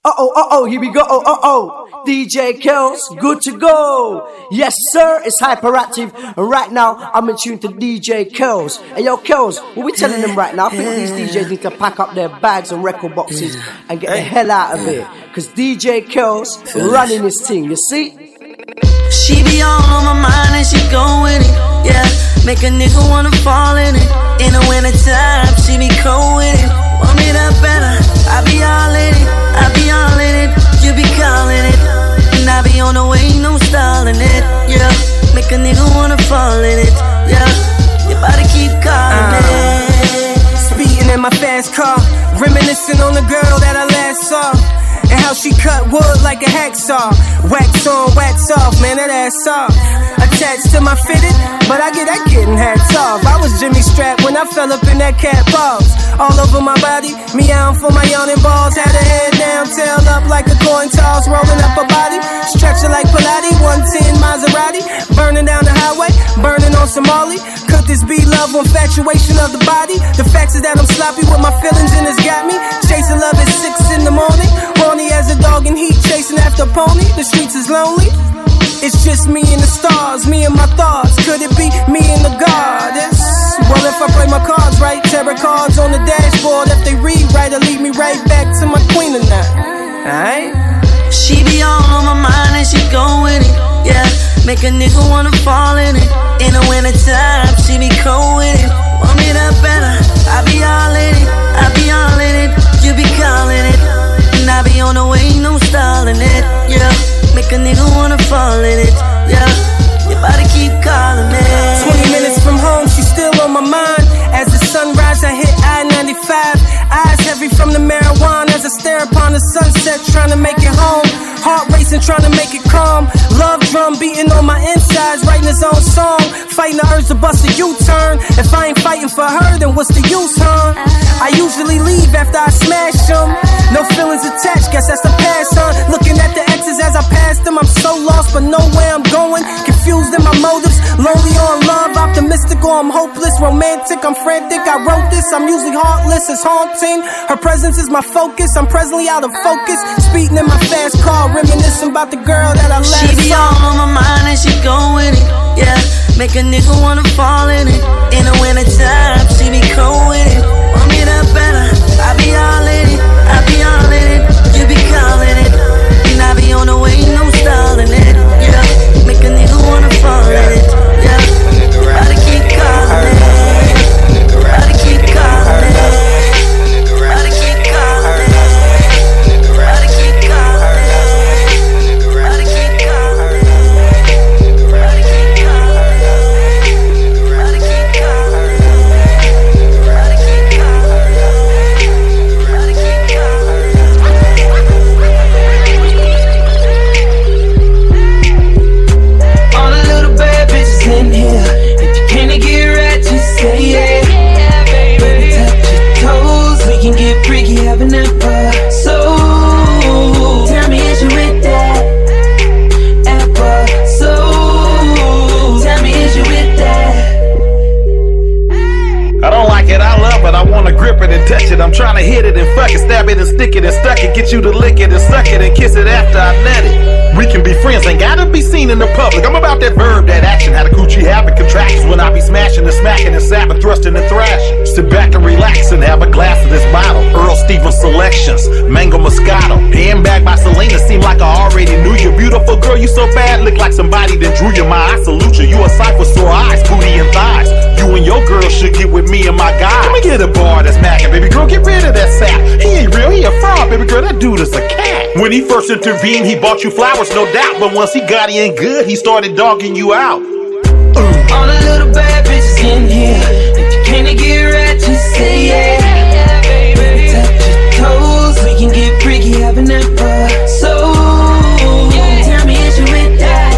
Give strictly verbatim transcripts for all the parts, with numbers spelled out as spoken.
Uh-oh, uh-oh, here we go, oh, uh-oh. D J Kells, good to go. Yes, sir, it's Hyperactive. And right now, I'm in tune to D J Kells. Hey, yo, Kells, what we telling them right now? I think these D Js need to pack up their bags and record boxes and get the hell out of here. Because D J Kells running this thing, you see? She be all on my mind and she go with it, yeah. Make a nigga wanna fall in it. In the winter time, she be cold with it. Want me that better, I be all in it. I be all in it, you be calling it. And I be on the way, no stalling it, yeah. Make a nigga wanna fall in it, yeah. You better keep calling uh, it. Speeding in my fast car, reminiscing on the girl that I last saw. And how she cut wood like a hacksaw. Wax on, wax off, man, that ass soft. Attached to my fitted, but I get that kitten hats off. I was Jimmy Strap when I fell up in that cat balls. All over my body, meowing for my yawning balls. Had her head down, tail up like a coin toss. Rolling up her body, stretching like Pilates. one ten Maserati, burning down the highway, burning on Somali. Could this be love or infatuation of the body? The facts is that I'm sloppy with my feelings and it's got me chasing love at six in the morning. Horny as a dog in heat, chasing after a pony. The streets is lonely. It's just me and the stars, me and my thoughts. Could it be me and the goddess? Well, if I play my cards right, tarot cards on the dashboard. If they read right, it'll lead me right back to my queen tonight. Alright? She be all on my mind and she go with it, yeah. Make a nigga wanna fall in it. In the winter time, she be cold with it. Want me that better, I be all in it. I be all in it, you be calling it. And I be on the way, no stalling it, yeah. Make a nigga wanna fall in it, yeah. You better keep calling it. Twenty minutes from home, she's still on my mind. As the sunrise, I hit I ninety-five. Eyes heavy from the marijuana as I stare upon the sunset, trying to make it home. Heart racing, trying to make it calm. Love drum beating on my insides, writing his own song. Fighting the urge to bust a U-turn. If I ain't fighting for her, then what's the use, huh? I usually leave after I smash them. No feelings attached, guess that's the past, huh? Looking at the exes as I pass them, I'm so lost, but know where I'm going. Confused in my motives, lonely or in love, optimistic or I'm hopeless, romantic, I'm frantic. I wrote this, I'm usually heartless, it's haunting. Her presence is my focus, I'm presently out of focus. Speeding in my fast car, reminiscing about the girl that I last saw. She be all on my mind and she go with it, yeah. Make a nigga wanna fall in it. In the winter time, she be cold with it. Want me that better, I be all in it. I be all in it, you be calling it. And I be on the way, no stalling it, yeah. Make a nigga wanna fall in it, yeah. Gotta keep calling it. Gotta keep calling it. Gotta keep calling it. Gotta keep calling it. Gotta keep calling it. Gotta keep calling it. Gotta keep calling it. Gotta keep calling it. Gotta keep calling it. All the little bad bitches in here. If you can't get right, just say yeah. Baby, touch your toes, we can get freaky, having that episode. Tell me, is you with that episode? Tell me, is you with that? I don't like it, I love it, I wanna grip it and touch it. I'm trying to hit it and fuck it, stab it and stick it and stuck it. Get you to lick it and suck it and kiss it after I nut it. We can be friends, ain't gotta be seen in the public. I'm about that verb, that action, how the coochie having contractions. When I be smashing and smacking and sapping, thrusting and thrashing. Sit back and relax and have a glass of this bottle. Earl Stevens Selections, Mango Moscato. Handbag by Selena, seem like I already knew you. Beautiful girl, you so bad, look like somebody that drew you. My I salute you, you a sight for sore eyes, booty and thighs. You and your girl should get with me and my guy. Let me get a bar that's macking, baby girl, get rid of that sap. He ain't real, he a fraud, baby girl, that dude is a cat. When he first intervened, he bought you flowers, no doubt. But once he got in good, he started dogging you out. Uh. All the little bad bitches in here. If you can't get right, just say yeah. Baby, touch your toes, we can get freaky, having that episode. Tell me, is you with that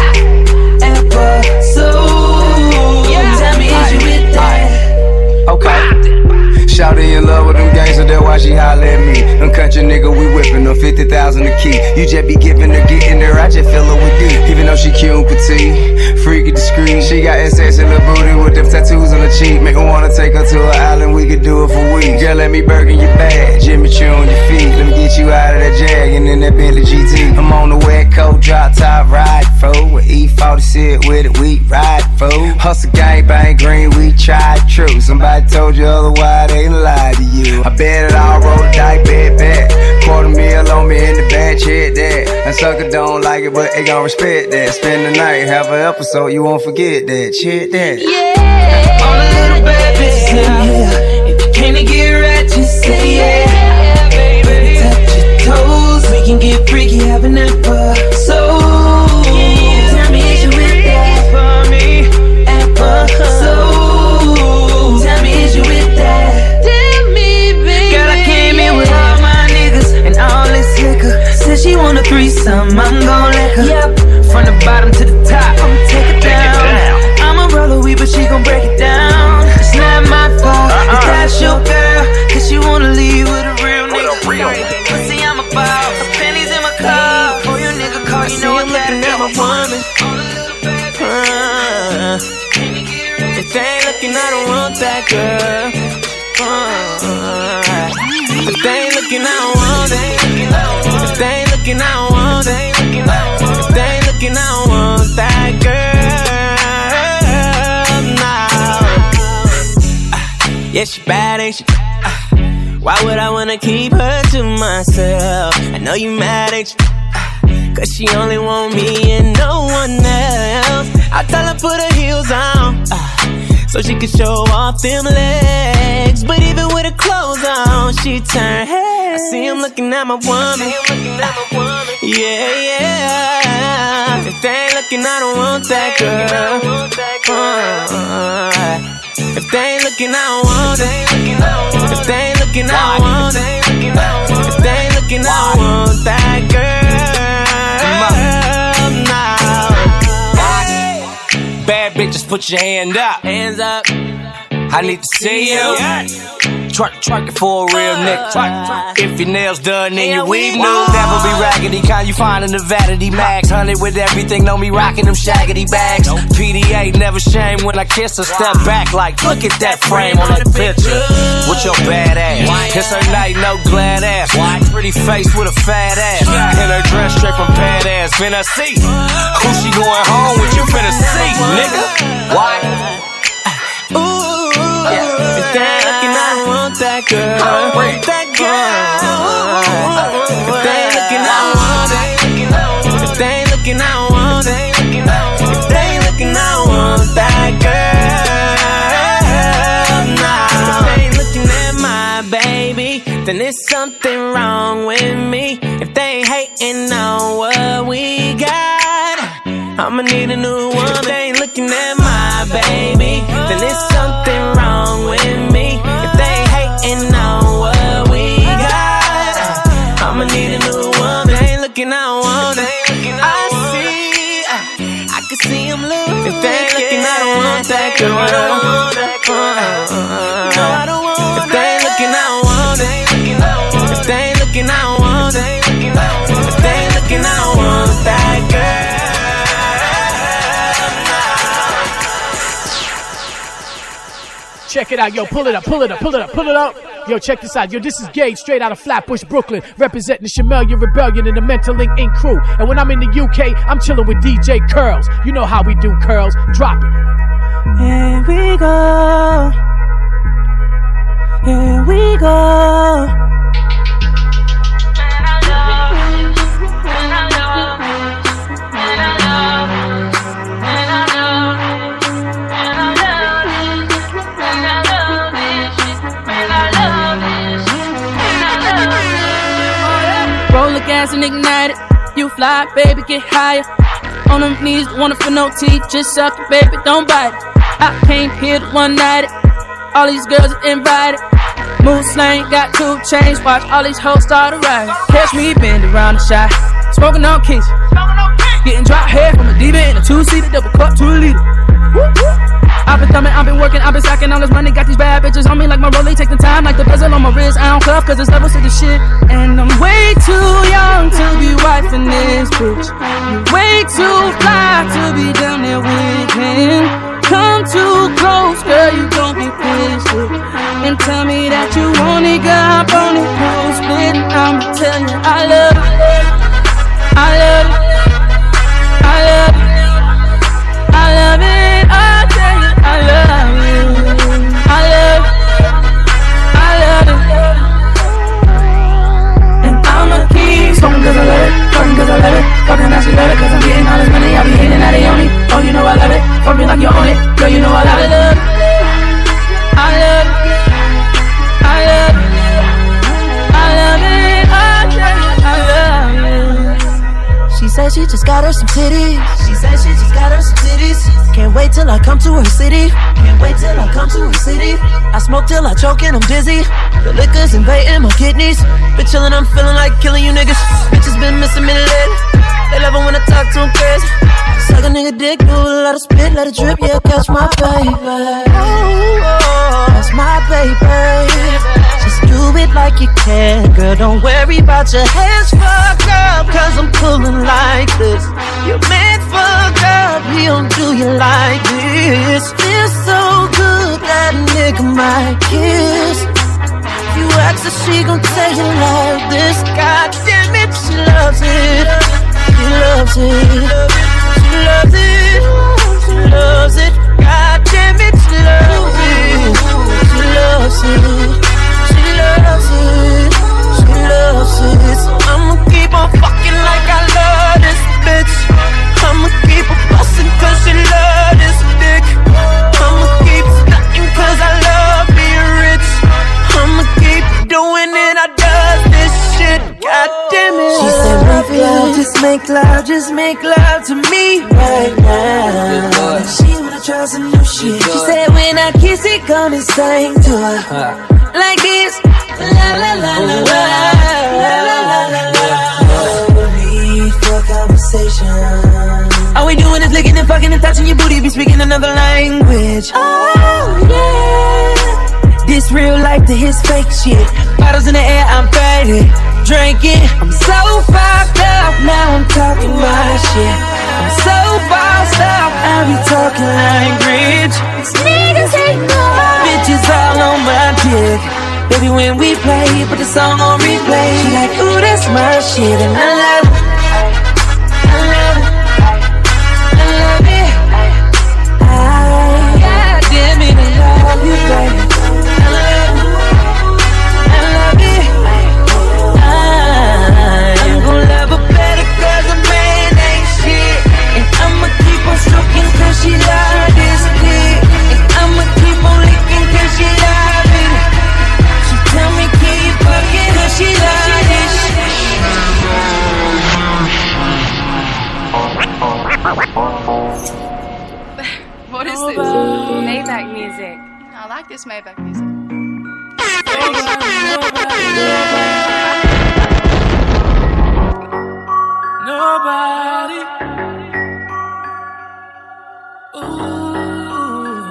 episode? Tell me, is you with that? Okay. Shawty in love with them gangsters, that's why she holler at me. Them country nigga, we whippin' them fifty thousand a key. You just be giving her, getting her, I just fill her with D. Even though she cute and petite, free freaky discreet. She got S S in the booty with them tattoos on the cheek. Make me wanna take her to an island, we could do it for weeks. Girl, let me Birkin your bag, Jimmy Choo on your feet. Let me get you out of that Jag and in that Bentley G T. I'm on the wet coat, drop top, ride for with E forty sit with it, we ride for. Hustle gang bang green, we tried true. Somebody told you otherwise, they lied to you. I bet it all, roll the dice, bet back. Quarter meal on me in the bag, check that. And sucker don't like it, but they gon' respect that. Spend the night, have an episode, you won't forget that. Check that. Yeah, all the little bad bitches in here. If you can't get right, just say yeah, baby. Touch your toes, we can get freaky, having that for so. Tell me, is you with that for me? So, tell me, is you with that? Tell me, baby. Girl, I came in with all my niggas and all this liquor. Said she want a threesome, I'm gon' lick her. Yep, from the bottom to the top, I'ma take it down. I'ma roll a weed, but she gon' break it down. It's not my fault, uh-uh. It's that's your girl. Cause she wanna leave with a real nigga. Pussy, I'm a boss, the pennies in my car. For your nigga car, you know I gotta get my woman. Uh, if they ain't looking, I don't want that girl. Uh, if they ain't looking, I don't want it. If they ain't looking, I don't want it. If they ain't looking, I don't want that girl. Nah. Uh, yeah, she bad, ain't she? Uh, why would I wanna keep her to myself? I know you mad, ain't you? Uh, Cause she only want me and no one else. I tell her put her heels on, uh, so she can show off them legs. But even with her clothes on, she turn head. I see him looking at my woman. Uh, yeah, yeah. If they ain't looking, I don't want that girl. Uh, if they ain't looking, I don't want it. If they ain't looking, I don't want it. If they ain't looking, I don't want that girl. Bad bitches, put your hand up. Hands up. I need to see you. Twerk, twerk it for a real nigga. If your nails done, then your weave new. Never be raggedy, kind you find in the vanity max. Honey with everything, know me rocking them shaggedy bags. P D A never shame when I kiss her. Step back like, look at that frame on that picture. With your bad ass. Kiss her night, no glad ass. Pretty face with a fat ass. In her dress straight from pad ass. Finna see who she going home with, you finna see, nigga. Why? Ooh, yeah. If they ain't looking, I don't want that girl. That girl. If they ain't looking, I don't want it. If they ain't looking, I don't want it. If they ain't looking, I don't want that girl. Nah. If they ain't looking at my baby, then there's something wrong with me. If they ain't hating on what we got, I'ma need a new one. If they ain't looking at my baby, then there's something wrong with me. If they ain't hating on what we got, I'ma need a new one. If they ain't looking, I don't want it. I see, I can see them look. If they ain't looking, I don't want that girl. No, I don't want it. If they ain't looking, I don't want it. If they ain't looking, I don't want it. If they ain't looking, I don't want that girl. Check it out, yo, pull it up, pull it up, pull it up, pull it up. Yo, check this out, yo, this is Gage, straight out of Flatbush, Brooklyn, representing the Shamelia Rebellion and the Mental Link Incorporated crew. And when I'm in the U K, I'm chilling with D J Curls. You know how we do, Curls. Drop it. Here we go. Here we go. Roll the gas and ignite it. You fly, baby, get higher. On them knees, wanna feel no teeth. Just suck it, baby, don't bite it. I came here to one night it. All these girls are invited. Mood slang, got two chains. Watch all these hoes start to ride. Catch me bend around the shot. Smoking on keys. Getting drop hair from a diva in a two-seater. Double cup to a liter. I've been thumbing, I've been working, I've been stacking all this money. Got these bad bitches on me like my Rollie. Take the time like the bezel on my wrist. I don't cuff cause it's levels to the shit. And I'm way too young to be wifing this bitch. You're way too fly to be down there with him. Come too close, girl, you gon' get pissed. And tell me that you want it, girl, I'm on it, no split. I'ma tell you I love it, I love it, I love it, I love it, I'll tell you I love it, I love it, I love it. And I'ma keep smoking cause I love it, fucking cause I love it, fucking that she love it cause I'm getting all this money, I be hating that they own it. Oh, you know I love it, fuck me like you own it, girl, you know I love it, I love it, I love it, I love it, I tell you I love it. She said she just got her some titties. She said she just got her some titties. Can't wait till I come to her city. Can't wait till I come to her city. I smoke till I choke and I'm dizzy. The liquor's invading my kidneys. Been chillin', I'm feeling like killing you niggas. Bitches been missing me lately. They love it when I talk to them crazy. Suck a nigga dick, do a lot of spit, let it drip, yeah, catch my baby. That's my baby. Just do it like you can, girl, don't worry about your hands fucked up, cause I'm pulling like this. You're meant fucked up, he don't do you like this. Feels so good that a nigga might kiss. You ask her, she gon' tell you like this. God damn it, she loves it. She loves it. She loves it, she loves it, god damn it, she loves it, she loves it, she loves it, she loves it, so I'ma keep on fucking like I love this bitch, I'ma keep on bustin' cause she love this dick, I'ma keep stuntin' cause I love being rich, I'ma keep doing it, I does this shit, god damn it. She said make love, just make love, just make love to me right now. She wanna try some new shit. She said when I kiss it, gonna sing to her like this. La la la la la la la la la la. No need for conversation. All we doing is licking and fucking and touching your booty. Be speaking another language. Oh yeah. This real life to his fake shit. Bottles in the air, I'm faded. Drinking, I'm so fucked up. Now I'm talking my shit. I'm so bossed up. I be talking like rich. These niggas ain't no bitches all on my dick. Baby, when we play, put the song on replay. She like, ooh, that's my shit, and I love it. I love it. I love it. I, God damn it, I love you, baby. I love it. I love it. I'm gon' love her better cause a man ain't shit. And I'ma keep on stroking cause she love this dick. And I'ma keep on licking cause she love it. She tell me keep fucking cause she love this shit. What is this? Maybach music. I like this Maybach music. Nobody. Ooh.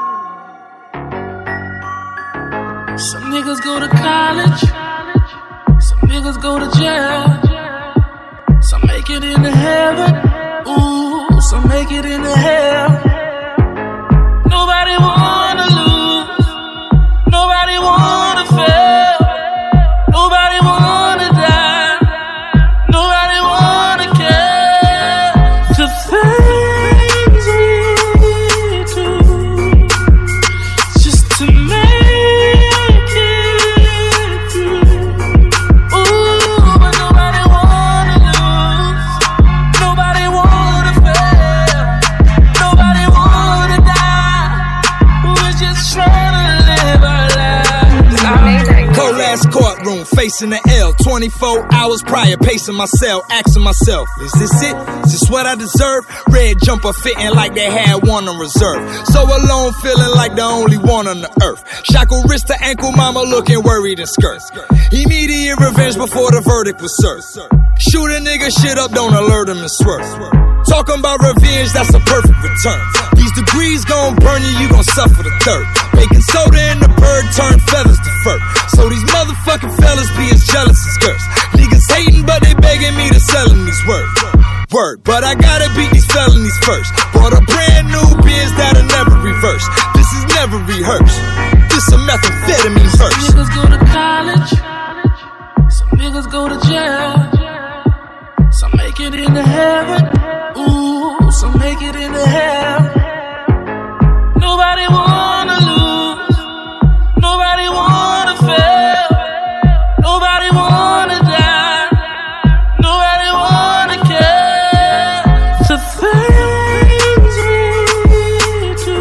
Some niggas go to college. Some niggas go to jail. Some make it into heaven. Ooh, some make it into hell. Nobody wanna lose. Nobody wanna fail. Nobody wanna die. Nobody wanna care. The things we do just to make it through. Ooh, but nobody wanna lose. Nobody wanna fail. Nobody wanna die. We're just trying to live our lives. Cold ass courtroom, facing the L. twenty-four hours prior, pacing my cell, asking myself, is this it? Is this what I deserve? Red jumper fitting like they had one on reserve. So alone, feeling like the only one on the earth. Shackle wrist to ankle, mama looking worried and skirt. Immediate revenge before the verdict was served. Shoot a nigga shit up, don't alert him and swerve. Talking about revenge, that's a perfect return. These degrees gon' burn you, you gon' suffer the third. Baking soda and the bird turn feathers to fur. So these motherfucking fellas be as jealous as girls. Niggas hating, but they begging me to sell them these words. Word, but I gotta beat these felonies first. Bought a brand new biz that'll never reverse. This is never rehearsed. This a methamphetamine verse. Some niggas go to college. Some niggas go to jail. Some make it into heaven. Ooh, some make it into hell. Nobody wanna lose. Nobody wanna fail. Nobody wanna die. Nobody wanna care. The things we do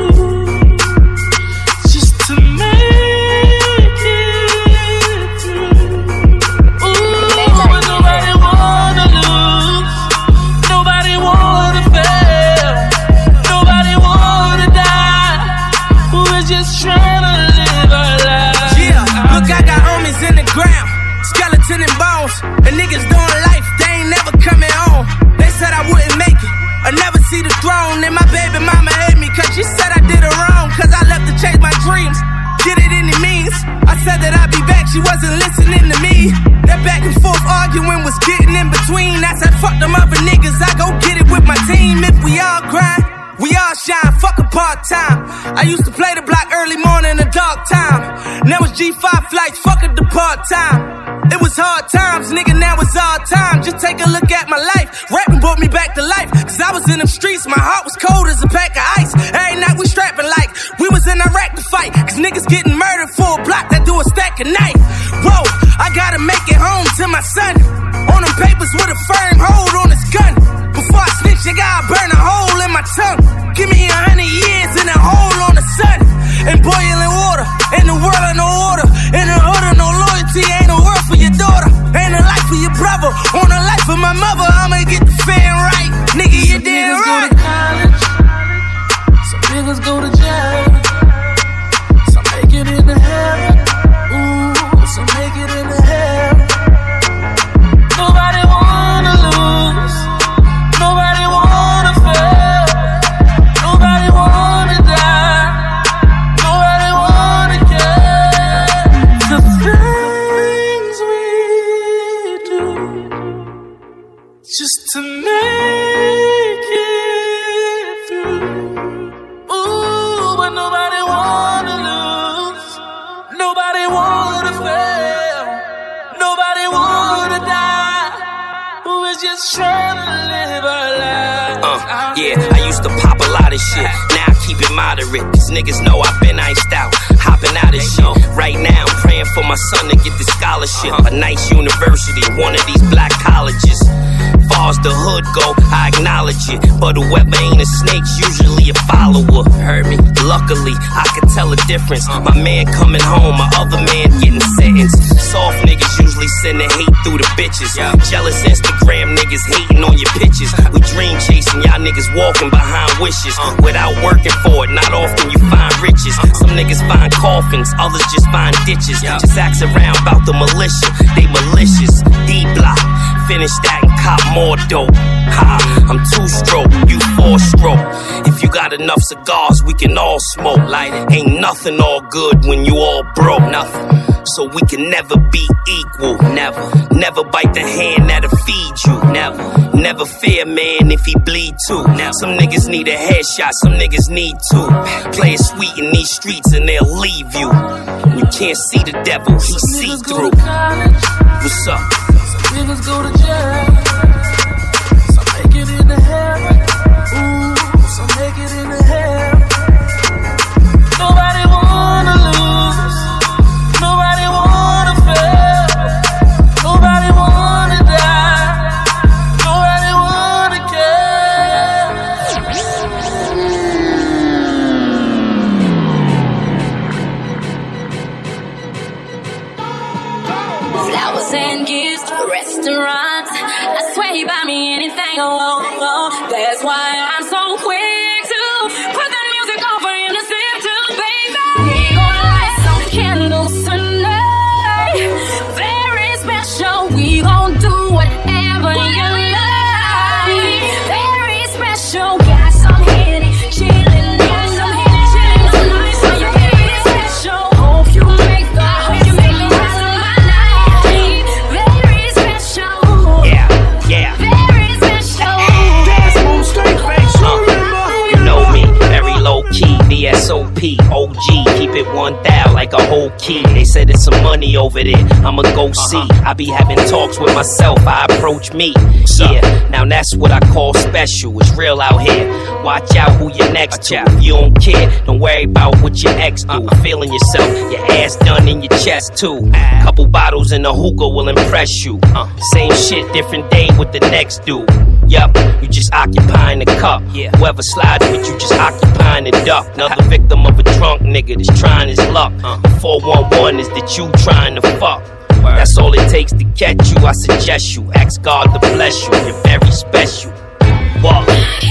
just to make it through. Ooh, but nobody wanna lose. Nobody wanna fail. Nobody wanna die. We're just trying to live our lives. Yeah, look, I got homies in the ground, skeleton and bones, and niggas doing life, they ain't never coming home. They said I wouldn't make it, I never see the throne. And my baby mama hate me, cause she said I did her wrong, cause I left to chase my dreams, get it any means. I said that I'd be back, she wasn't listening to me. That back and forth arguing was getting in between. I said fuck them other niggas, I go get it with my team. If we all grind, we all shine, fuck a part-time. I used to play the block early morning and dark time. Now it's G five flights, fuck it the part-time. It was hard times, nigga, now it's all time. Just take a look at my life, rapping brought me back to life. Cause I was in them streets, my heart was cold as a pack of ice. Every night we strapping like we was in Iraq to fight. Cause niggas getting murdered for a block that do a stack of knife. Whoa, I gotta make it home to my son. On them papers with a firm hold on his gun. Before I snitch, I gotta burn a hole in my tongue. Give me a hundred years in a hole on the sun. And boiling water, in the world of no order. In the hood of no loyalty, ain't a world for your daughter. Ain't a life for your brother, on the life of my mother. I'ma get the fan right, nigga, you damn right. Some niggas go to college. Some niggas go to jail. Some make it into heaven. Ooh, some make it into hell. Nobody wanna lose. Nobody wanna fail. Nobody wanna die. Nobody wanna care. The things we do just to make it through. Ooh, but nobody wanna lose. Nobody wanna fail. Nobody wanna die. We're just trying to live our lives. Uh, yeah, I used to pop a lot of shit. Now I keep it moderate, cause niggas know I've been iced out. Hopping out of shit. Right now I'm praying for my son to get the scholarship. A nice university, one of these black colleges. Far as the hood go, I acknowledge it. But whoever ain't a snake's usually a follower. Heard me? Luckily, I could tell a difference. My man coming home, my other man getting sentenced. Soft niggas usually sending hate through the bitches. Jealous Instagram niggas hating on your pictures. We dream chasing, y'all niggas walking behind wishes. Without working for it, not often you find riches. Some niggas find coffins, others just find ditches. Just ask around about the militia, they malicious. D-block, finish that and cop more dope. Ha, I'm two-stroke, you four-stroke. If you got enough cigars, we can all smoke. Like it ain't nothing all good when you all broke. Nothing. So we can never be equal. Never. Never bite the hand that'll feed you. Never. Never fear man if he bleed too. Now some niggas need a headshot, some niggas need two. Play it sweet in these streets and they'll leave you. You can't see the devil, he see through. What's up? Some niggas go to jail. Some make it into heaven. Ooh, some make it into hell. Nobody wanna lose. Nobody wanna fail. Nobody wanna die. Nobody wanna care. Flowers and gifts, restaurants. I swear he buy me anything I want. That's why I'm so quick to put the music on for him to sing to, baby. We gonna light some candles tonight. Very special. We gon' do whatever you like. Very special. spit one thou like a whole key. They said there's some money over there, I'ma go see. I be having talks with myself, I approach me. Yeah, now that's what I call special. It's real out here. Watch out who you're next to. If you don't care, don't worry about what your ex do. Feeling yourself, your ass done in your chest too. Couple bottles in a hookah will impress you. Same shit, different day with the next dude. Yup, you just occupying the cup. Whoever slides with you, just occupying the duck. Another victim of a drunk nigga that's trying his luck. The four one one is that you trying to fuck. That's all it takes to catch you. I suggest you ask God to bless you. You're very special. Walk.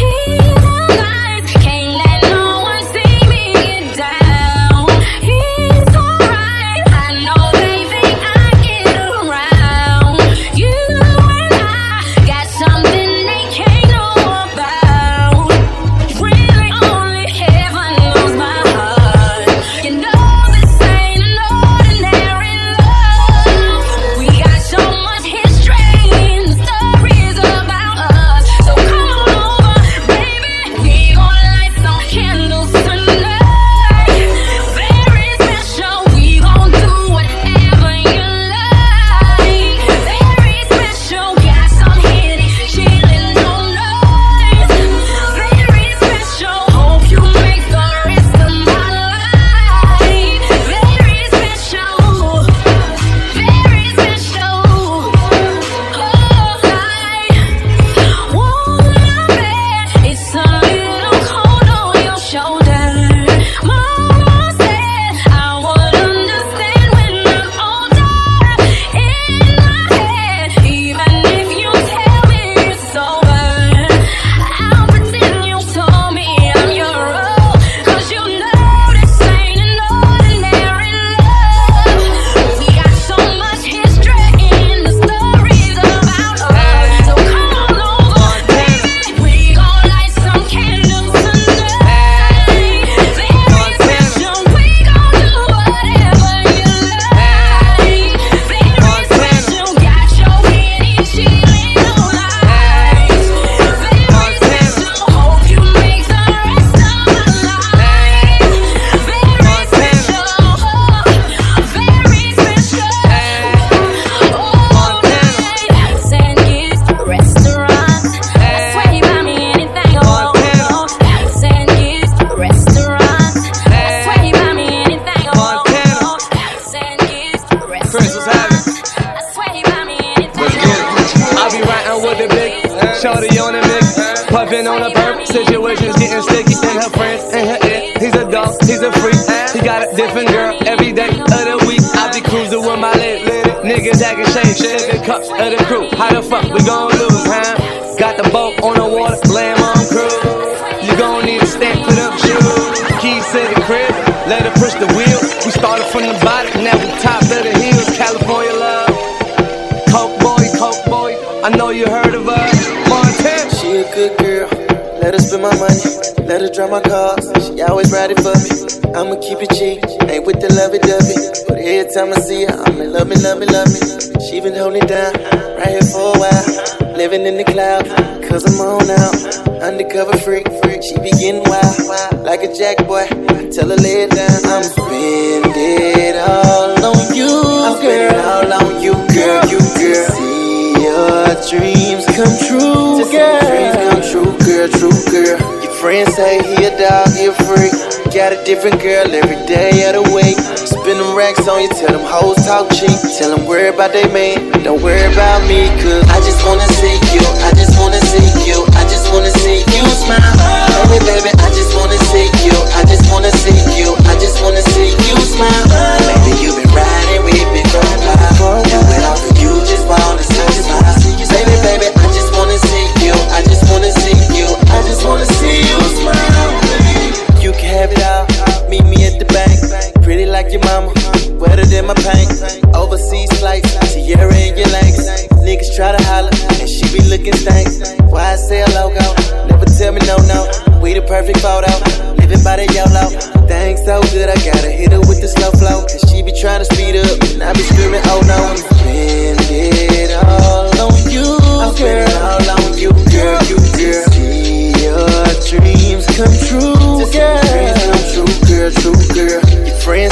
My cars, she always riding for me. I'ma keep it cheap, ain't with the lovey-dovey. But every time I see her, I'm in love me, love me, love me. She been holding down, right here for a while. Living in the cloud, cause I'm on out. Undercover freak, freak. She be getting wild, like a jack boy. Tell her lay it down. I'm spend it all on you. I'm spend it all on you, girl, you girl. See your dreams come true, girl. Dreams come true, girl, true girl. Friends say he a dog, he a freak. Got a different girl every day of the week. Spin them racks on you, tell them hoes talk cheap. Tell them worry about they man, don't worry about me. Cause I just wanna see you, I just wanna see you, I just wanna see you smile. Baby, baby, I just wanna see you, I just wanna see you, I just wanna see you smile. Baby, you been riding with me for a while. Do it all for you, just wanna see you smile. Baby, baby, I just wanna see you, I just wanna see you, I just wanna see you smile. You can have it all, meet me at the bank. Pretty like your mama, wetter than my paint. Overseas flights, Sierra and your legs. Niggas try to holler, and she be looking stank. Why I say a logo, never tell me no, no. We the perfect photo, living by the YOLO. Things so good, I gotta hit her with the slow flow. Cause she be trying to speed up, and I be screaming, oh no. I'm spend it all on you, I'm spend it all on you, girl, you girl. See your dreams come true, girl. Dreams come true, girl, true girl. Your friends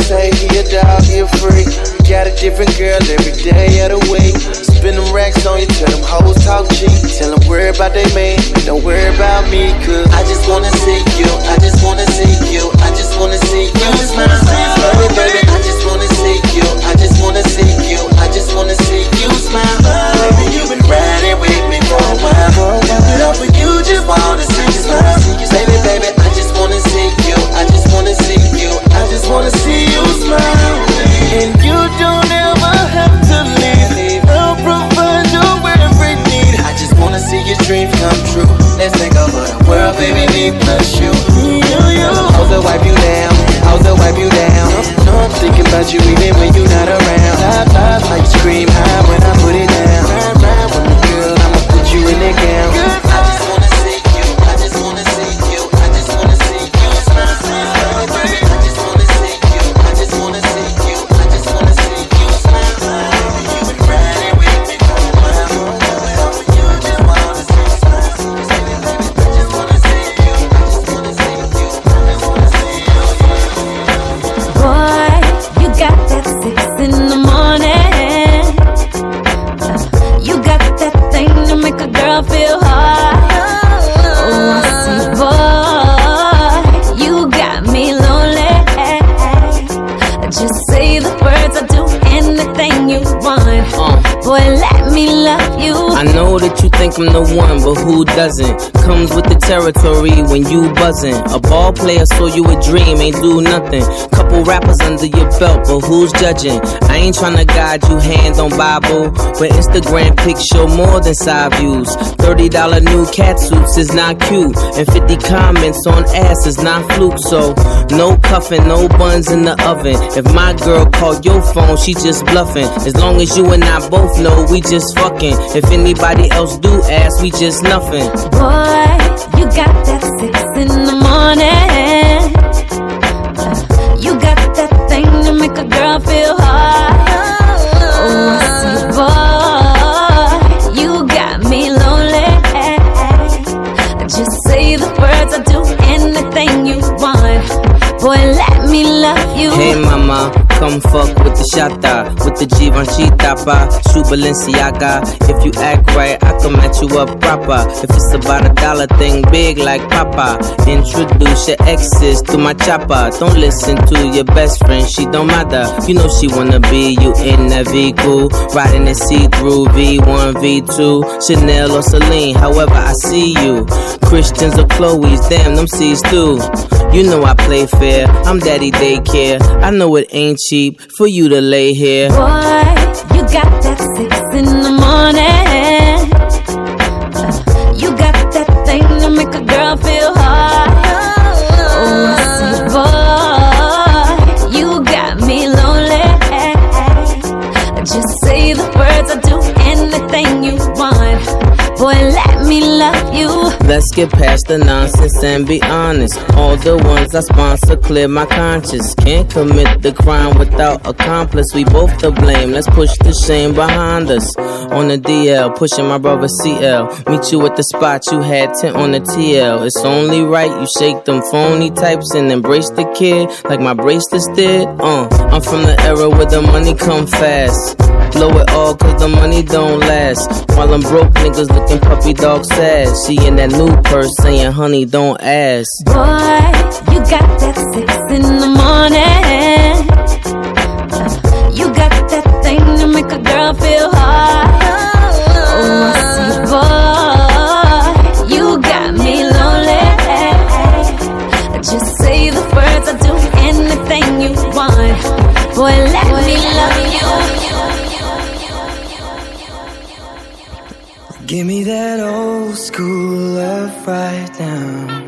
boy, tell them hoes talk cheap. Tell them worry about they man, don't worry about me. Cause I just wanna see you, I just wanna see you, I just wanna see you smile. Baby, baby, I just wanna see you, I just wanna see you, I just wanna see you smile. Baby, you been riding with me for a while. Give it up for you, just wanna see you smile. Baby, baby, I just wanna see you, I just wanna see you, I just wanna see you smile. And you don't ever have to leave, I'll provide your every need. I just wanna see your dreams come true. Let's take over the world, baby, me plus you. How's it wipe you down? How's it wipe you down? No, I'm thinking about you even when you're not around. Live, live, like you scream high when I put it down. Ride, ride with me, girl, I'ma put you in that gown. I just wanna see you, I just wanna see you, I just wanna see you smile. I just wanna see you, I just wanna see you, I just wanna see you smile. Baby, you been riding with me for a while. You just wanna see you smile. Baby, baby, I just wanna see you, I just wanna see you, I just wanna see you smile. Boy, you got that six in the morning. You got that thing to make a girl feel hot. Oh, I see, boy, you got me lonely. Just say the words, I'll do anything you want. Uh. Boy, let me love you. I know that you think I'm the one, but who doesn't? Comes with the territory when you buzzing. A ball player saw you a dream, ain't do nothing. Couple rappers under your belt, but who's judging? I ain't tryna guide you hand on Bible, but Instagram pics show more than side views. thirty dollar new cat suits is not cute, and fifty comments on ass is not fluke. So no cuffing, no buns in the oven. If my girl called your phone, she just bluffing. As long as you and I both know we just fucking. If anybody else do ask, we just nothing. Boy, you got that six in the morning. You got that thing to make a girl feel hot. Oh, I see, boy, you got me lonely. Just say the words, I'll do anything you want. Boy, let me love you. Hey mama, come fuck with the shata, with the Givenchy tapa, shoe Balenciaga. If you act right, I can match you up proper. If it's about a dollar thing, big like Papa. Introduce your exes to my chopper. Don't listen to your best friend, she don't matter. You know she wanna be you in that vehicle, riding the see-through V one, V two, Chanel or Celine. However I see you, Christians or Chloe's, damn them C's too. You know I play fair, I'm daddy daycare. I know it ain't cheap for you to lay here. Boy, you got that six in the morning. You got that thing to make a girl feel hot. Oh, I see, boy, you got me lonely. Just say the words, I'll do anything you want. Boy, let me love you. Let's get past the nonsense and be honest. All the ones I sponsor clear my conscience. Can't commit the crime without accomplice. We both to blame, let's push the shame behind us. On the D L, pushing my brother C L. Meet you at the spot, you had tent on the T L. It's only right you shake them phony types and embrace the kid like my bracelets did. Uh, I'm from the era where the money come fast. Blow it all cause the money don't last. While I'm broke niggas looking puppy dog sad. She in that new purse saying honey don't ask. Boy, you got that six in the morning. You got that thing to make a girl feel hot. Oh, I see, boy, you got me lonely. Just say the words, I'll do anything you want. Boy, let me love you. Give me that old school love right now.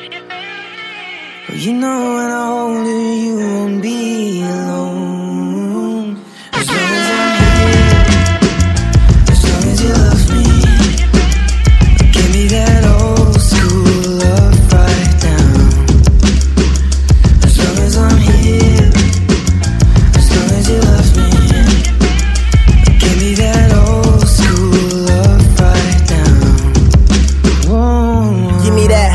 You know when I hold you, you won't be alone. As long as I'm here, as long as you love me. Give me that old school love right now. As long as I'm here, as long as you love me. Give me that old school love right now. Whoa. Give me that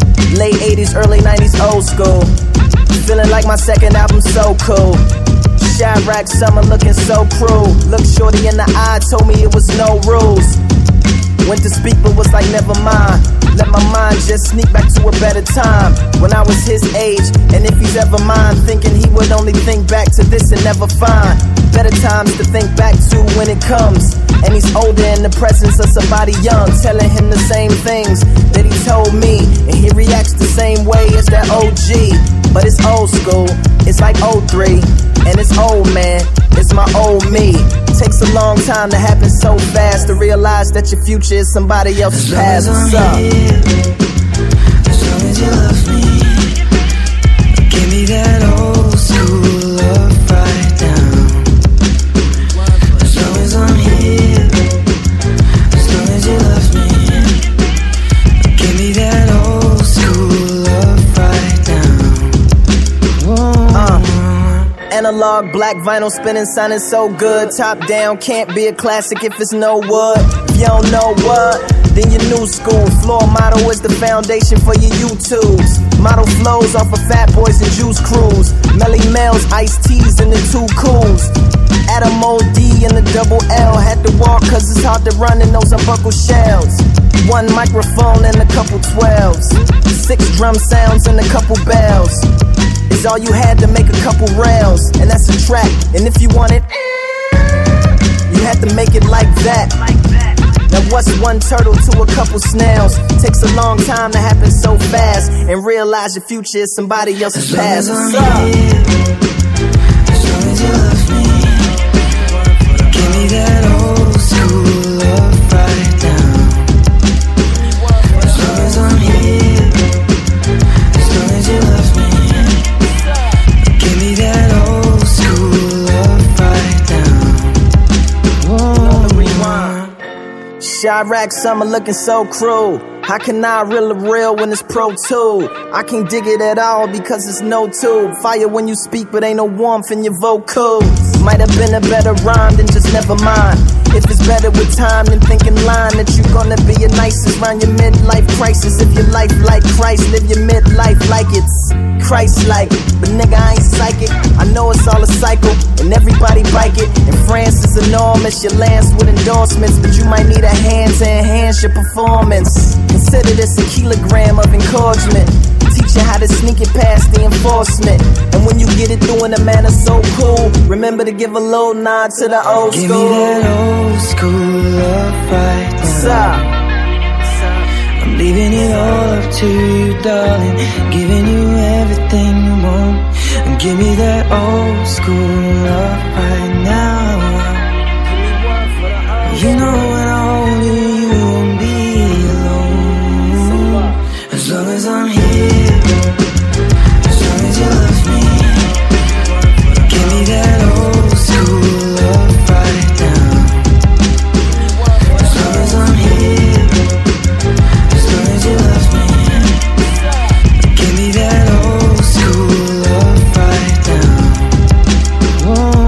late eighties, early nineties, old school. Feeling like my second album so cool. Chirac summer looking so cruel. Looked shorty in the eye, told me it was no rules. Went to speak but was like never mind. Let my mind just sneak back to a better time when I was his age. And if he's ever mine, thinking he would only think back to this and never find better times to think back to when it comes. And he's older in the presence of somebody young, telling him the same things that he told me. And he reacts the same way as that O G. But it's old school, it's like oh three. And it's old man, it's my old me. Takes a long time to happen so fast to realize that your future is somebody else's past. What's up? As long as you love me, give me that old school love right now. As long as I'm here, as long as you love me, give me that old school love right now. Whoa. Uh. Analog, black vinyl spinning, sounding so good. Top down, can't be a classic if it's no wood. If you don't know what, then your new school. Floor model is the foundation for your YouTubes. Model flows off of Fat Boys and Juice Crews. Melly Mel's, Iced Teas, and the Two Cools. Adam O D and the double L. Had to walk cause it's hard to run in those unbuckled shells. One microphone and a couple twelves. Six drum sounds and a couple bells. Is all you had to make a couple rails. And that's a track. And if you want it, you had to make it like that. Now what's one turtle to a couple snails? Takes a long time to happen so fast. And realize your future is somebody else's past. What's up? As long as you love me, give me that old school love right now. As long as I'm here, as long as you love me, give me that old school love right now. Whoa. Chirac summer looking so cruel. How can I reel a real when it's Pro two? I can't dig it at all because it's no tube. Fire when you speak but ain't no warmth in your vocals. Might have been a better rhyme than just never mind. If it's better with time than thinking line that you gonna be your nicest round your midlife crisis. If your life like Christ, live your midlife like it's Christ-like. But nigga, I ain't psychic. I know it's all a cycle and everybody bike it. And France is enormous, your lance with endorsements, but you might need a hand to enhance your performance. Consider this a kilogram of encouragement. Teach you how to sneak it past the enforcement. And when you get it through in a manner so cool, remember to give a little nod to the old Give school. me that old school love right now. What's up? I'm leaving it all up to you, darling. Giving you everything you want. And give me that old school love right now. You know when I hold you, you won't be alone. As long as I'm here, as long as you love me, give me that old school love right now. As long as I'm here, as long as you love me, give me that old school love right now. Whoa.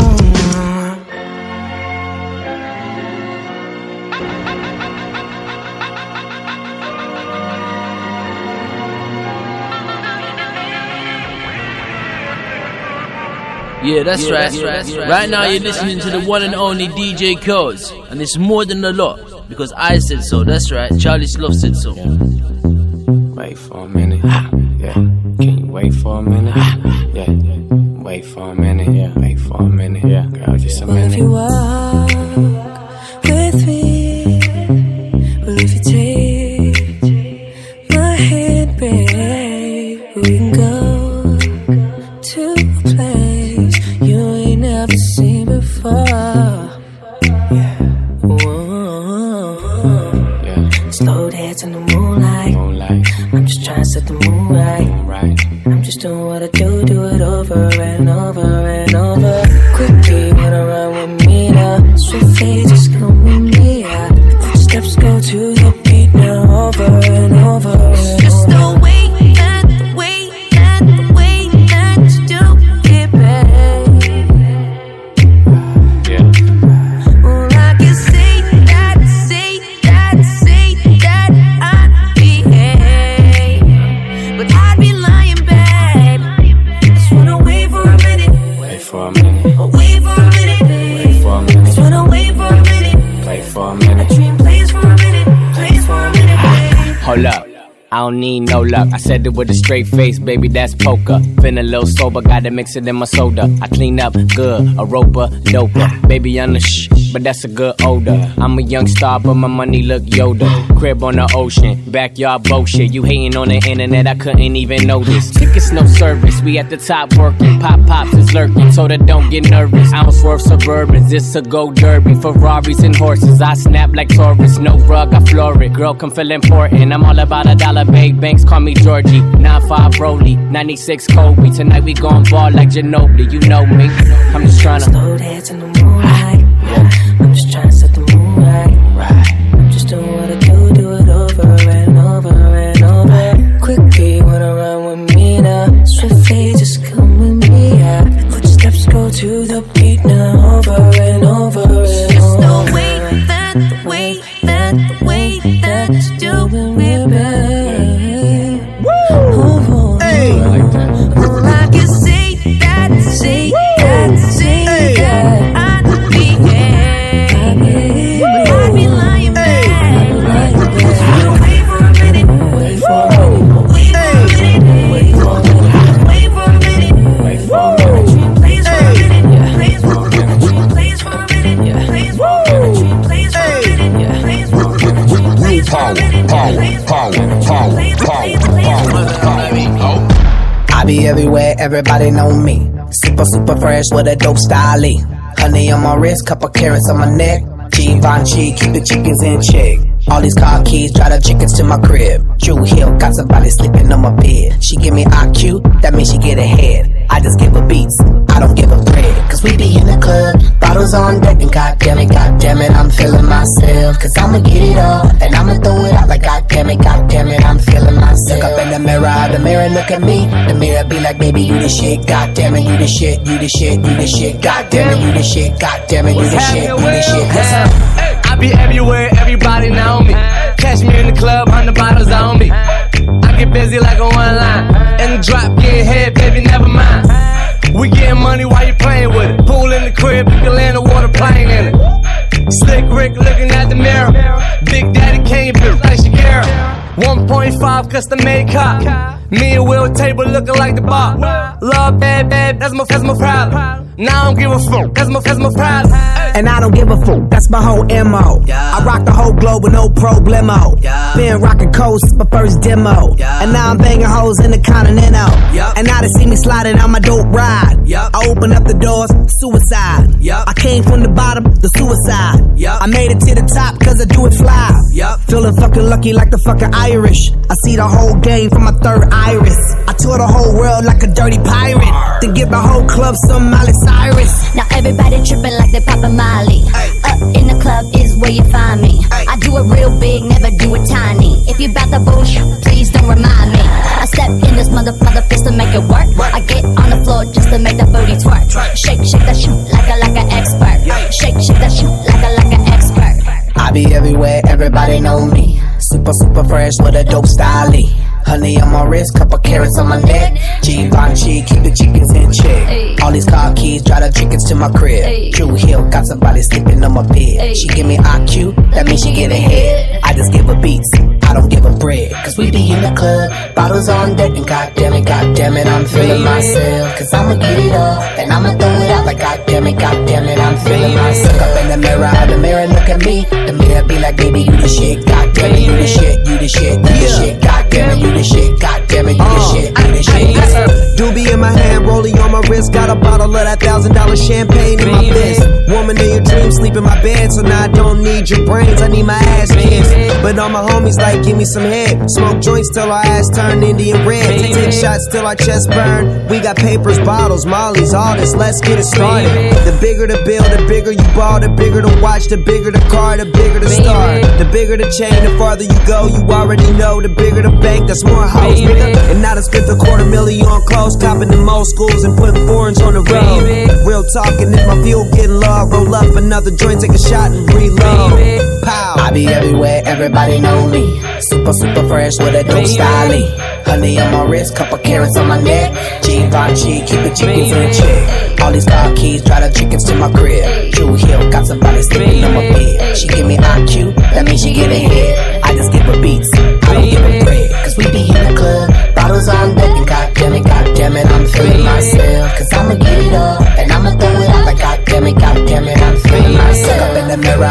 Yeah, that's, Yeah, right. that's right, that's right. Right now, That's you're right, listening that's to the right. one and only D J Curls, and it's more than a lot because I said so. That's right. Charlie Slough said so. Wait for a minute. Yeah. Can you wait for a minute? Yeah. Wait for a minute. Yeah. Wait for a minute. Yeah. Girl, just a Well, if minute. you walk with me, well, if you take my hand, babe, we can go to a place you ain't never seen before. Yeah. Whoa. Yeah. Slow dance in the moonlight. Moonlight. I'm just trying to set the mood right. Right. I'm just doing what I do, do it over and over and over. Quickly wanna run with me now. Swiftly just come with me. Yeah. Footsteps go to the beat now, over and over. And Just over. the way that, the way that, the way that you do it, babe. Yeah. Well, I can say that, say that, say that I behave, but I'd be lying, babe. Just wanna wave for a minute. Please for a minute, please for a minute. Hold up. I don't need no luck. I said it with a straight face, baby, that's poker. Feeling a little sober, gotta mix it in my soda. I clean up good, a roper, doper. Baby, I'm the shh, but that's a good odor. I'm a young star, but my money look Yoda. Crib on the ocean, backyard bullshit. You hating on the internet, I couldn't even notice. Tickets, no service, we at the top working. Pop pops is lurking, so that don't get nervous. I don't swerve Suburbans, this a go derby. Ferraris and horses, I snap like Taurus. No rug, I floor it. Girl, come feel important. I'm all about a dollar. Big banks call me Georgie, nine five Broly, ninety-six Kobe. Tonight we gon' ball like Ginobili, you know me. I'm just tryna slow dance in the moonlight. Yeah. I'm just tryna set the mood right. Right. I'm just doing what I do, do it over and over and over. Quickly wanna run with me now. Swiftly just come with me. Yeah. Footsteps go to the beat now, over and over and it's just over. the way that, the way that, the way that you do it, baby. I can see that, see that, see that. I could be, yeah, but I'd be lying back. Wait for a minute, wait for a minute, wait for a minute, wait for a minute, wait for a minute. Please for a minute, please for a minute, please for a minute, please for a minute, please for a minute, please for a minute, please for a minute, please for a minute, please for a minute. I be everywhere, everybody know me. Super, super fresh with a dope style. Honey on my wrist, couple carrots on my neck. Givenchy, keep the chickens in check. All these car keys, drive the chickens to my crib. Drew Hill, got somebody sleeping on my bed. She give me I Q, that means she get ahead. I just give her beats, I don't give her bread. Cause we be in the club, bottles on deck, and goddamn it, goddamn it, I'm feeling myself. Cause I'ma get it all, and I'ma throw it out like goddamn it, goddamn it, I'm feeling myself. Look up in the mirror, the mirror look at me. The mirror be like, baby, you the shit, goddamn it, you the shit, you the shit, you the shit, goddamn it, you the shit, goddamn it, you the shit, you the shit. I be everywhere, everybody know me. Catch me in the club, hundred bottles on me. I get busy like a one line. In the drop, get head, baby, never mind. We getting money while you playing with it. Pool in the crib, you can land a water plane in it. Slick Rick looking at the mirror. Big Daddy Kane, bitch like Shakira. one point five custom made cop. Me and Will table looking like the bar. Love bad, bad, that's my, that's my problem. Now I don't give a fuck, that's my, that's my problem. And I don't give a fuck, that's my whole M O. Yeah. I rock the whole globe with no problemo. Yeah. Been rocking coast, my first demo. Yeah. And now I'm banging hoes in the Continental. Yep. And now they see me sliding on my dope ride. Yep. I open up the doors, suicide. Yep. I came from the bottom, the suicide. Yep. I made it to the top cause I do it fly. Yep. Feeling fucking lucky like the fucking Irish. I see the whole game from my third iris. I tour the whole world like a dirty pirate. Then give the whole club some Miley Cyrus. Now everybody tripping like they poppin' Molly. Up in the club is where you find me. I do it real big, never do it tiny. If you bout the bullshit, please don't remind me. I step in this mother mother fist to make it work. I get on the floor just to make that booty twerk. Shake, shake that shit like a like an expert. Shake, shake that shit like a like an expert. I be everywhere, everybody know me. Super, super fresh with a dope style. Honey on my wrist, couple carrots on my neck. Givenchy, keep the chickens in check. Ay. All these car keys, drive the chickens to my crib. Ay. Drew Hill, got somebody sleeping on my bed. Ay. She give me I Q, that means she get ahead. I just give her beats, I don't give her bread. Cause we be in the club, bottles on deck, and goddamn it, goddamn it, I'm feeling myself. Cause I'ma get it all, and I'ma throw it out like goddamn it, goddamn it, I'm feeling myself. Look up in the mirror, the mirror look at me. The mirror be like, baby, you the shit, goddamn it, you the shit, you the shit, you the shit, goddamn it, you the shit, goddamn it, you the shit, you the shit. Doobie in my hand, rolling on my wrist, got a bottle of that thousand dollar champagne in my fist. Woman in your dreams, sleep in my bed, so now I don't need your brains, I need my ass kissed. But all my homies like, give me some head. Smoke joints till our ass turn Indian red. Take shots till our chest burn. We got papers, bottles, mollies, all this, let's get it started. The bigger the bill, the bigger you ball, the bigger the watch, the bigger the car, the bigger the star. The bigger the chain, the farther you go, you already know. The bigger the bank, that's more hoes, nigga. And now I spent a quarter million on clothes, copping them old schools and putting foreigns on the road. Real talking, if my fuel getting low, roll up another joint, take a shot and reload. Pow. I be everywhere, everybody know me. Super, super fresh with a dope style. Honey on my wrist, couple carrots on my neck. Givenchy, keep the chickens in check. All these car keys, drive the chickens to my crib. Drew Hill, got somebody sleeping on my bed. She give me I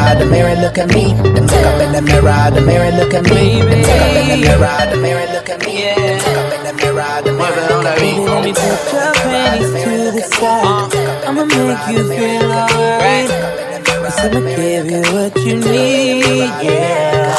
the mirror, look at me. Them take up in the mirror, the mirror, look at me. Them take up in the mirror, the mirror, look at me. Them take up in the mirror, the mirror, look at me. Let me put your panties to the side. I'ma make you feel alright. Cause I'ma give you what you need, yeah.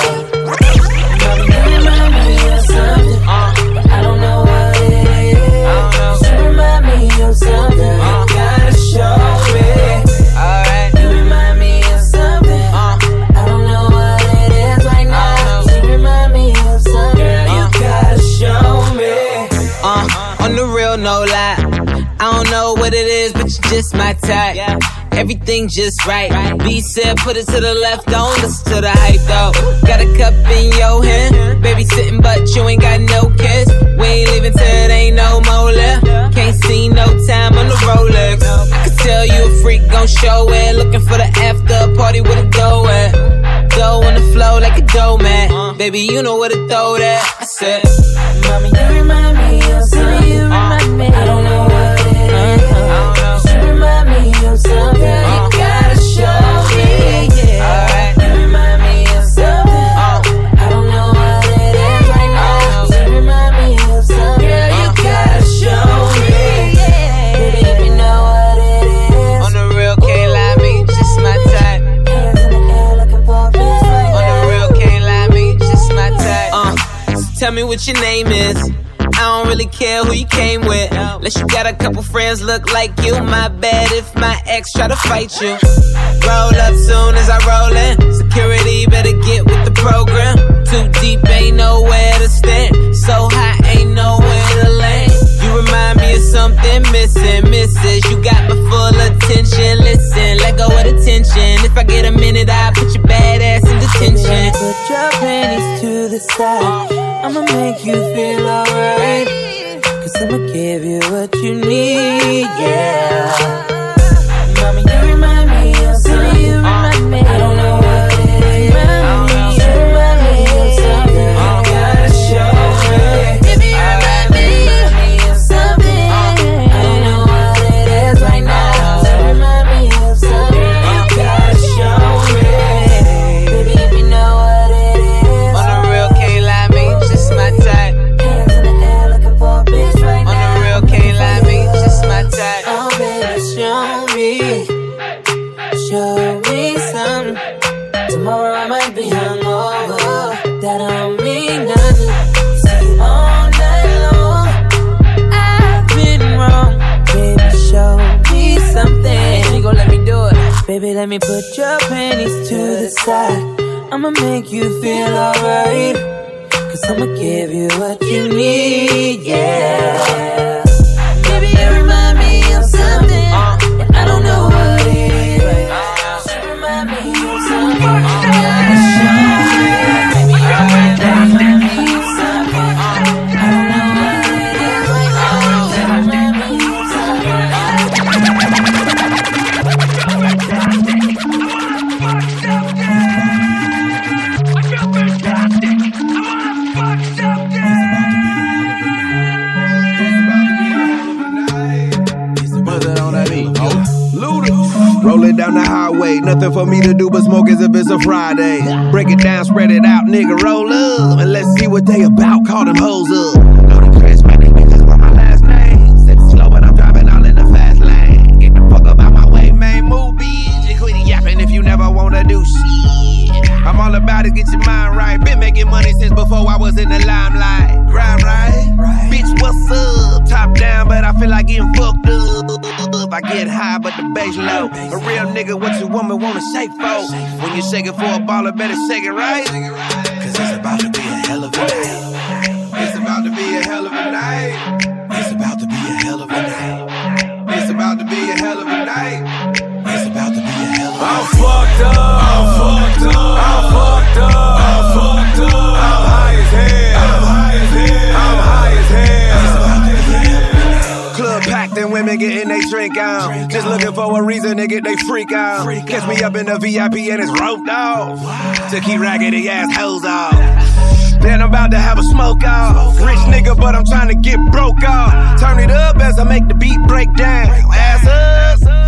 Mommy, you remind me of something, but I don't know what it is. You remind me of something, you gotta show me. Alright. You remind me of something, I don't know what it is right now. You remind me of something, you gotta show me. Uh, on the real, no lie. I don't know what it is, but you're just my type. Everything just right. B said put it to the left, don't listen to the hype though. Got a cup in your hand, baby sitting but you ain't got no kiss. We ain't leaving till it ain't no more left. Can't see no time on the Rolex. I could tell you a freak gon' show it. Looking for the after party with a dough at. Dough on the flow like a dough man. Baby you know where to throw that. I said, Mommy you remind me of something. You remind me. I don't know what it is. You remind me of something. You gotta show me, yeah. Alright. You remind me of something. I don't know what it is right now. You remind me of something. Girl, you gotta show me, yeah. Baby, if you know what it is. on the real, can't lie, me just my type. Hands in the air looking for a bitch right On the now. real, can't lie, me just my type. Uh, so tell me what your name is. I don't really care who you came with. Unless you got a couple friends look like you. My bad if my ex try to fight you. Roll up soon as I roll in. Security better get with the program. Too deep, ain't nowhere to stand. So high, ain't nowhere to land. You remind me of something missing, missus. You got my full attention. Listen, let go of the tension. If I get a minute, I'll put your bad ass in detention. Put your panties to the side. I'ma make you feel alright. Cause I'ma give you what you need, yeah. Mommy, you remind me of something. You remind me. I don't know what it is. You remind me of something. You gotta show me. Baby, you remind me of something. I don't know what it is right now. You remind me of something. You gotta show me. Baby, if you know what it is. On the real, can't lie, me just my type. Hands in the air looking for a bitch right now. On the real, can't lie, me just my type. Oh, baby, show me, show me something. Tomorrow I might be hungover. That don't mean nothing. See, all night long, I've been wrong. Baby, show me something. You gon' let me do it? Baby, let me put your panties to the side. I'ma make you feel alright. Cause I'ma give you what you need, yeah. Baby, you remind me of something, but I don't know what it is. You remind me of something, you gotta show me. Baby, you remind me of something, I don't know what it is right now. You remind me of something. Roll it down the highway, nothing for me to do but smoke as if it's a Friday. Break it down, spread it out, nigga, roll up, and let's see what they about, call them hoes up. Know the Chris, my nigga, that's what my last name. Said it's slow, but I'm driving all in the fast lane. Get the fuck up out my way, man, move, bitch. And quit yapping if you never wanna do shit. I'm all about it, get your mind right. Been making money since before I was in the limelight. Grind right, right. Bitch, what's up? Top down, but I feel like getting fucked up. I get high, but the bass low. A real nigga, what your woman wanna shake for? When you shake it for a baller, better shake it right. Cause it's about to be a hell of a night. It's about to be a hell of a night. It's about to be a hell of a night. It's about to be a hell of a night. It's about to be a hell of a night. I'm fucked up. I'm fucked up. I'm fucked up. I'm fucked up. I'm high as hell. I'm high as hell. I'm high as hell. It's about to be a hell of a night. Club packed and women getting they drink on. Just looking for a reason to get they freak on. Catch me up in the V I P and it's roped off. To keep raggedy ass hoes off. Then I'm about to have a smoke off. Rich nigga, but I'm trying to get broke off. Turn it up as I make the beat break down. Ass up.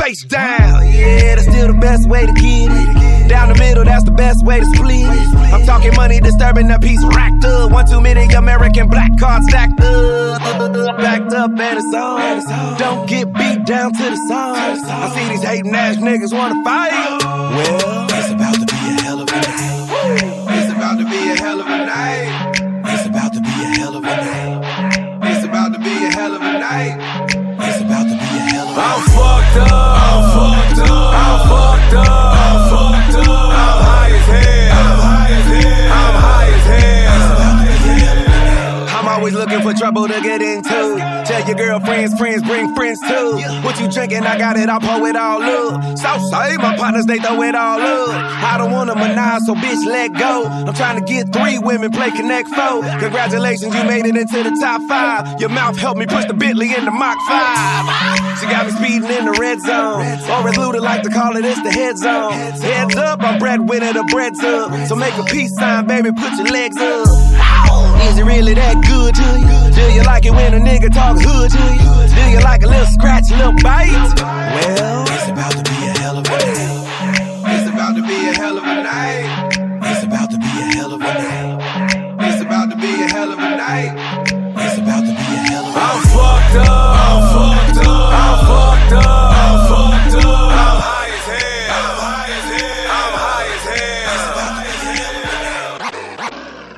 face down. Yeah, that's still the best way to get it. Down the middle, that's the best way to split. I'm talking money disturbing the peace racked up. One too many American black cards stacked up. Backed up and it's on. Don't get beat down to the song. I see these hating ass niggas wanna fight. Well, it's about to be a hell of a night. It's about to be a hell of a night. It's about to be a hell of a night. It's about to be a hell of a night. It's about to be a hell of a night. I'm fucked up. I'm fucked up. I'm fucked up. I'm fucked up. I'm high as hell. I'm high as hell. I'm high as hell. It's about to be a hell of a night. I'm always looking for trouble to get into. Tell your girlfriends, friends, bring friends too. What you drinking? I got it, I'll pour it all up. Southside, my partners, they throw it all up. I don't want a menage, so bitch, let go. I'm trying to get three women, play Connect Four. Congratulations, you made it into the top five. Your mouth helped me push the Bentley in the Mach five. She got me speeding in the red zone. Or as Luda like to call it, it's the head zone. Heads up, I'm breadwinner, the bread's up. So make a peace sign, baby, put your legs up. Is it really that good to you? Do you like it when a nigga talk hood to you? Do you like a little scratch, a little bite? Well, it's about to be a hell of a night. It's about to be a hell of a night. It's about to be a hell of a night. It's about to be a hell of a night. It's about to be a hell of a night. I'm fucked up. I'm fucked up. I'm fucked up. I'm fucked up. I'm high as hell. I'm high as hell. I'm high as hell. It's about to be a hell of a night.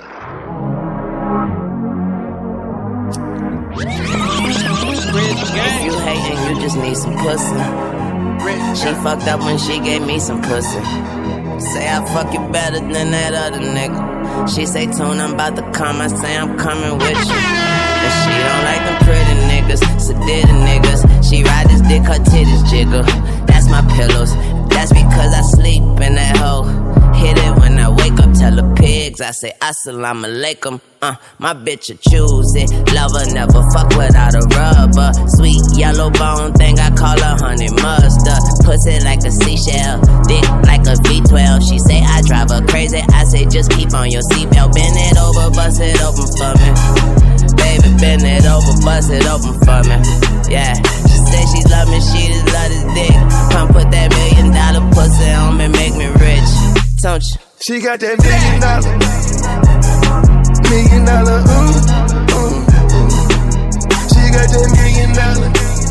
If you hating, you just need some pussy. She fucked up when she gave me some pussy. Say I fuck you better than that other nigga. She say, Tune, I'm about to come. I say, I'm coming with you. And she don't like them pretty niggas, sedated niggas. She ride this dick, her titties jiggle. That's my pillows. That's because I sleep in that hoe. Hit it when I wake up, tell the pigs. I say, Assalamu alaikum. Uh, my bitch will choose it. Lover never fuck without a rubber. Sweet yellow bone thing, I call her honey mustard. Pussy like a seashell, dick like a V twelve. She say I drive her crazy. I say just keep on your seatbelt. Bend it over, bust it open for me. Baby, bend it over, bust it open for me. Yeah, she say she love me, she just love this dick. Come put that million dollar pussy on me, make me rich. Don't you? She got that million dollar, million dollar, ooh, ooh, ooh. She got that million dollar,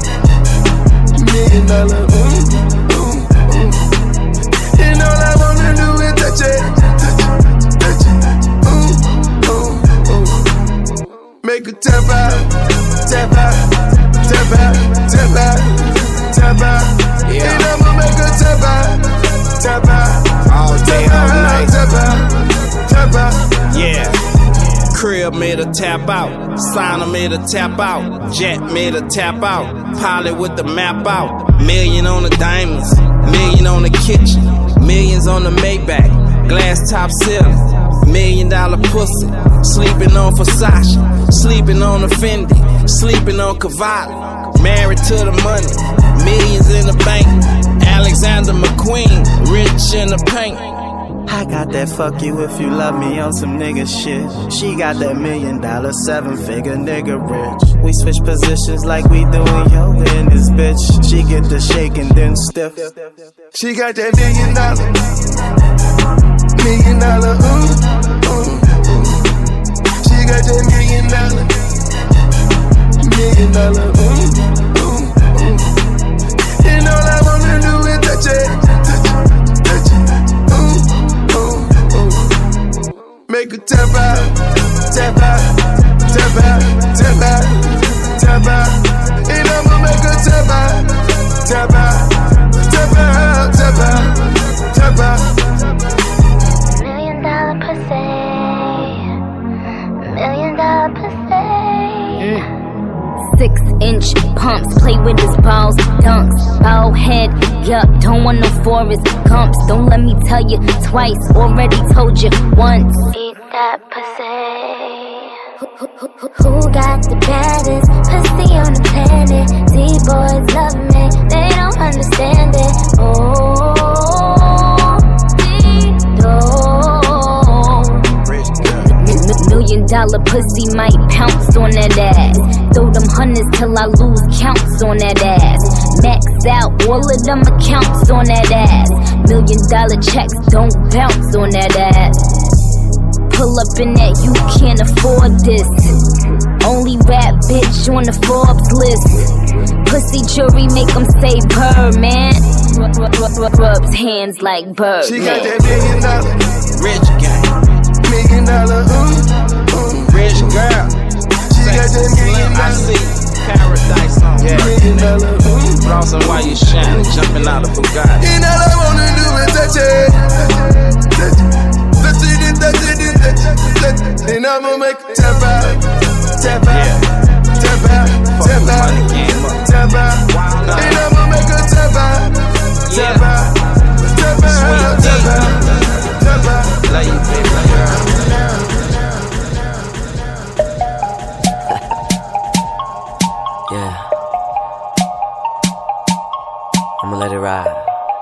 million dollar, ooh, ooh, ooh. And all I wanna do is touch it, touch it, touch it, ooh, ooh, ooh. Make her tap out, tap out, tap out, tap out, tap out. Yeah. And I'ma make her tap out, tap out. All day, all night. Tap out, tap out. Yeah. Crib made her tap out. Signer made her tap out. Jet made her tap out. Pilot with the map out. Million on the diamonds. Million on the kitchen. Millions on the Maybach. Glass top ceiling. Million dollar pussy. Sleeping on Versace. Sleeping on a Fendi. Sleeping on Cavalli. Married to the money. Millions in the bank. Alexander McQueen, rich in the paint. I got that fuck you if you love me on some nigga shit. She got that million dollar, seven figure nigga rich. We switch positions like we doing yoga in this bitch. She get the shake and then stiff. She got that million dollar, million dollar, ooh, ooh, ooh. She got that million dollar, million dollar, ooh, ooh, ooh. And all I wanna do is touch it, touch it, touch it, ooh, ooh, ooh. Make her tap out, tap out, tap out, tap out, tap out. And I'ma make her tap out, tap out, tap out, tap out, tap out. Million dollar pussy, million dollar pussy. Six inch pumps, play with his balls, dunks, bow head, yup, don't want no Forrest Gumps. Don't let me tell you twice, already told you once. Eat that pussy. Who, who, who, who got the baddest pussy on the planet? These boys love me, they don't understand it. Oh, Tito. Million dollar pussy might pounce on that ass. Throw them hundreds till I lose counts on that ass. Max out all of them accounts on that ass. Million dollar checks don't bounce on that ass. Pull up in that, you can't afford this. Only rap bitch on the Forbes list. Pussy jury make them say purr, man. Rubs hands like bird. She got that million dollar rich gang. Million dollar ooh, ooh. Rich girl. She got that million I dollar see paradise on yeah. Million dollar ooh. Blossom while you shining, jumping out of Bugatti. And all I wanna do is touch it. Touch it, touch it, touch it, touch it, touch it. And I'ma make it tap out, tap out, yeah. tap out, tap out, tap out. And I'ma make it tap out, tap out, tap out, tap out, tap out. Love you, baby, girl. Yeah. I'ma let it ride.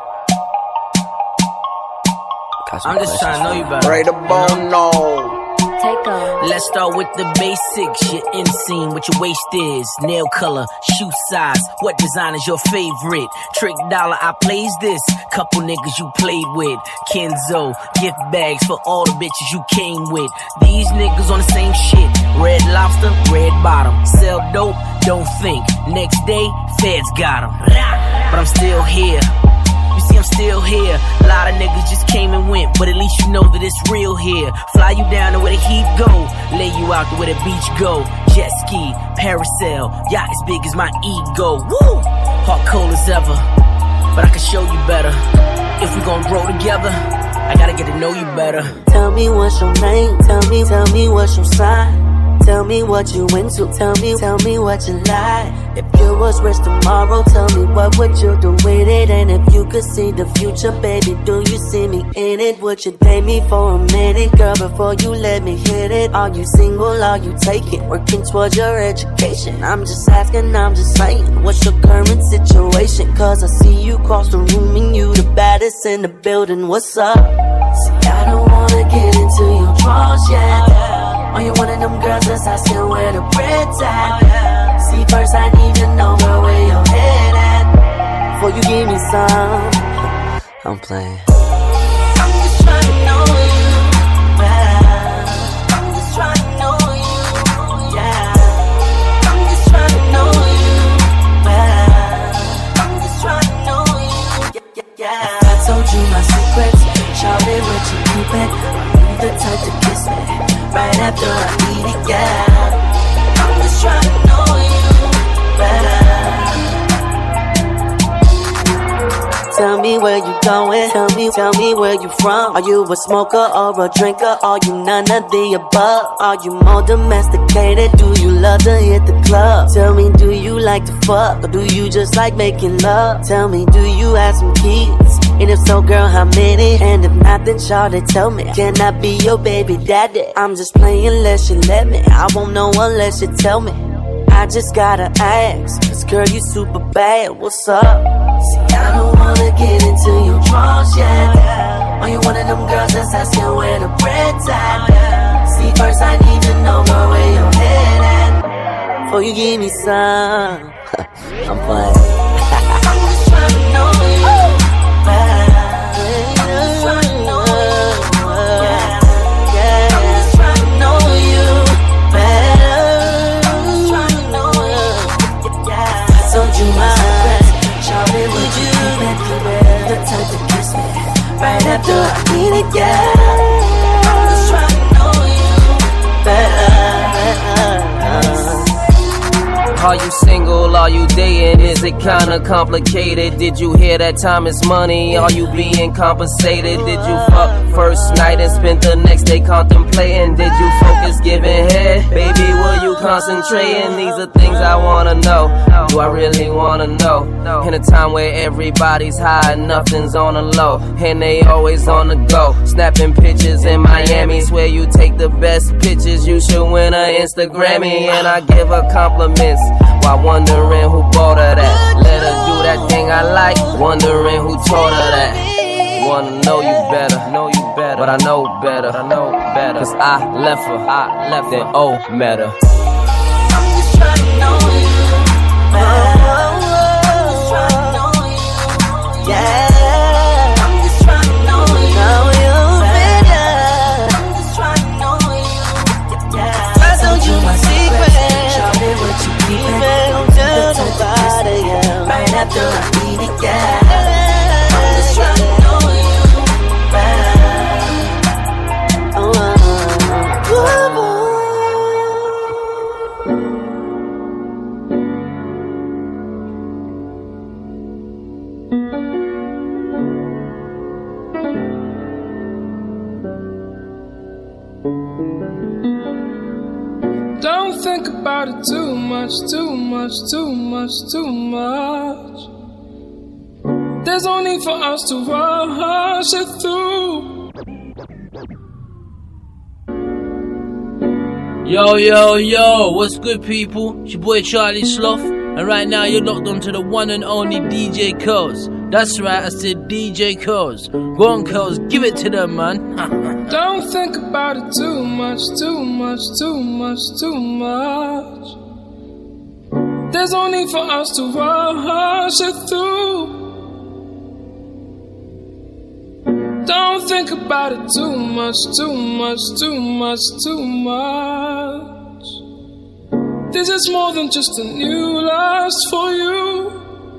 I'm just trying to know you better. Right about now. Take off. Let's start with the basics. Your inseam, what your waist is, nail color, shoe size, what design is your favorite? Trick dollar, I plays this. Couple niggas you played with. Kenzo, gift bags for all the bitches you came with. These niggas on the same shit. Red lobster, red bottom. Sell dope, don't think. Next day, feds got 'em. But I'm still here. You see, I'm still here. A lot of niggas just came and went, but at least you know that it's real here. Fly you down to where the heat go, lay you out to where the beach go. Jet ski, parasail, yacht as big as my ego. Woo! Heart cold as ever, but I can show you better. If we gon' grow together, I gotta get to know you better. Tell me what's your name, tell me, tell me what's your sign. Tell me what you into, tell me, tell me what you like. If you was rich tomorrow, tell me what would you do with it? And if you could see the future, baby, do you see me in it? Would you date me for a minute, girl, before you let me hit it? Are you single, are you taking, working towards your education? I'm just asking, I'm just saying, what's your current situation? Cause I see you cross the room and you the baddest in the building, what's up? See, I don't wanna get into your drawers yet. Are you one of them girls that's asking where the bread's at? See, first I need to know girl, where your head at before you give me some. I'm playing. I'm just trying to know you, yeah. I'm just trying to know you, yeah. I'm just trying to know you, yeah. I'm just trying to know you, yeah, yeah, yeah. If I told you my secrets, shout it with your cupid. I'm the type to kiss me right after I eat it, yeah. I'm just trying to know you better. Tell me where you going, tell me, tell me where you from. Are you a smoker or a drinker? Are you none of the above? Are you more domesticated? Do you love to hit the club? Tell me, do you like to fuck? Or do you just like making love? Tell me, do you have some kids? And if so, girl, how many? And if not, then shawty, tell me, can I be your baby daddy? I'm just playing unless you let me. I won't know unless you tell me. I just gotta ask, cause girl, you super bad, what's up? See, I don't wanna get into your drawers yet. Are you one of them girls that's asking where the bread's at? See, first I need to know girl, where your head at before you give me some. I'm playing. I'm just trying to know you. I'm just trying to know you, yeah, yeah. I'm just trying to know you better. I'm just trying to know you, yeah. I told you my secrets, shout it with you, baby, you're the type to kiss me right after I eat it, yeah. I'm just trying to know you better. Are you single? Are you dating? Is it kinda complicated? Did you hear that time is money? Are you being compensated? Did you fuck first night and spend the next day contemplating? Did you focus giving head? Baby, were you concentrating? These are things I wanna know. Do I really wanna know? In a time where everybody's high and nothing's on the low, and they always on the go, snapping pictures in Miami. Swear you take the best pictures, you should win an Instagrammy. And I give her compliments while wondering who bought her that. Let her do that thing I like, wondering who taught her that. Wanna know you better, know you better. better, but I know better, I know better. Cause I left her, I left then oh met her. I'm just trying to know you better. Yeah. After I eat it, yeah. I'm just trying to know you better. Oh, Don't think about it too much, too much, too much, too much. There's no need for us to rush it through. Yo, yo, yo, what's good, people? It's your boy Charlie Sloth, and right now you're locked onto the one and only D J Curls. That's right, I said D J Curls. Go on, Curls, give it to them, man. Don't think about it too much, too much, too much, too much. There's no need for us to rush it through. Don't think about it too much, too much, too much, too much. This is more than just a new lust for you.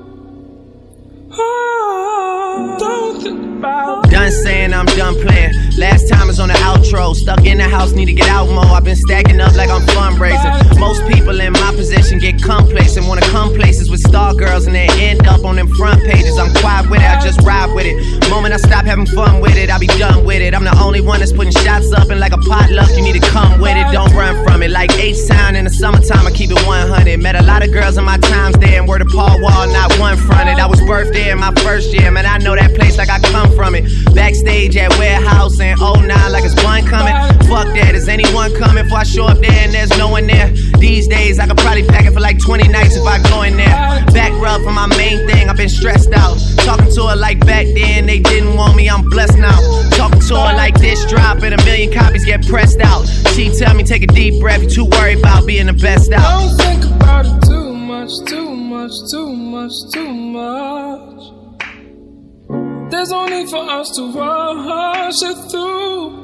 Oh, don't think about it. Done saying I'm done playing. Last time was on the outro. Stuck in the house, need to get out more. I've been stacking up like I'm fundraising. Most people in my position get complacent, wanna come places with star girls and then end up on them front pages. I'm quiet with it, I just ride with it. Moment I stop having fun with it, I'll be done with it. I'm the only one that's putting shots up, and like a potluck, you need to come with it. Don't run from it. Like H-Town in the summertime, I keep it one hundred. Met a lot of girls in my times there, and word of Paul Wall, not one fronted. I was birthed there in my first year, man, I know that place like I come from it. Backstage at Warehouse in oh nine, like it's one coming. Fuck that, is anyone coming before I show up there and there's no one there? These days, I could probably pack it for like twenty nights if I go in there. Back rub for my main thing, I've been stressed out. Talking to her like back then, they didn't want me, I'm blessed now. Talking to her like this drop and a million copies get pressed out. She tell me take a deep breath, you too worried about being the best out. Don't think about it too much, too much, too much, too much. There's no need for us to rush it through.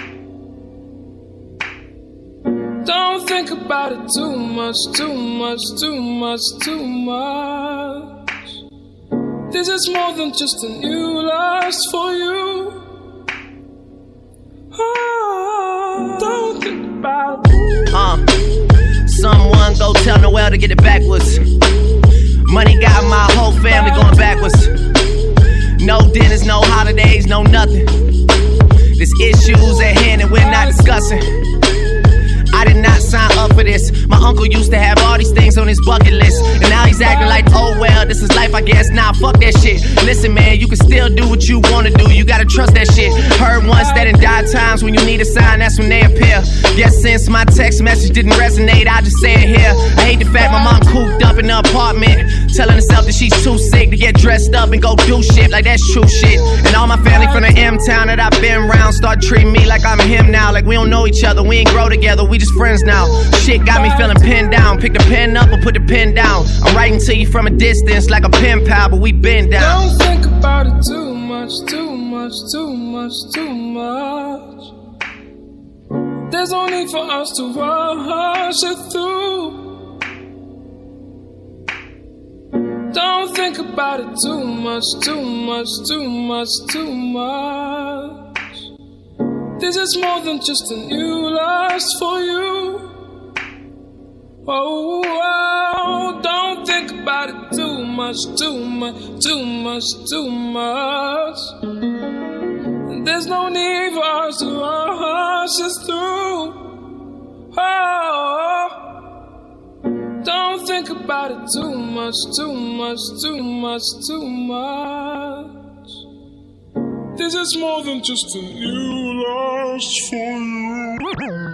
Don't think about it too much, too much, too much, too much. This is more than just a new lust for you. Oh, don't think about it. Uh, someone go tell Noel to get it backwards. Money got my whole family going backwards. No dinners, no holidays, no nothing. There's issues at hand and we're not discussing. I did not sign up for this. My uncle used to have all these things on his bucket list, and now he's acting like, oh well, this is life I guess. Nah, fuck that shit. Listen man, you can still do what you wanna do, you gotta trust that shit. Heard once that in die times when you need a sign, that's when they appear. Guess since my text message didn't resonate, I just say it here. I hate the fact my mom cooped up in the apartment, telling herself that she's too sick to get dressed up and go do shit like that's true shit. And all my family from the M-town that I've been around start treating me like I'm him now. Like we don't know each other, we ain't grow together, we just friends now. Shit got me feeling pinned down. Pick the pen up or put the pen down. I'm writing to you from a distance like a pen pal, but we been down. Don't think about it too much, too much, too much, too much. There's no need for us to rush it through. Don't think about it too much, too much, too much, too much. This is more than just a new lust for you. Oh, oh, don't think about it too much, too much, too much, too much. There's no need for us to rush this through. Oh, don't think about it too much, too much, too much, too much. This is more than just a new lust for you.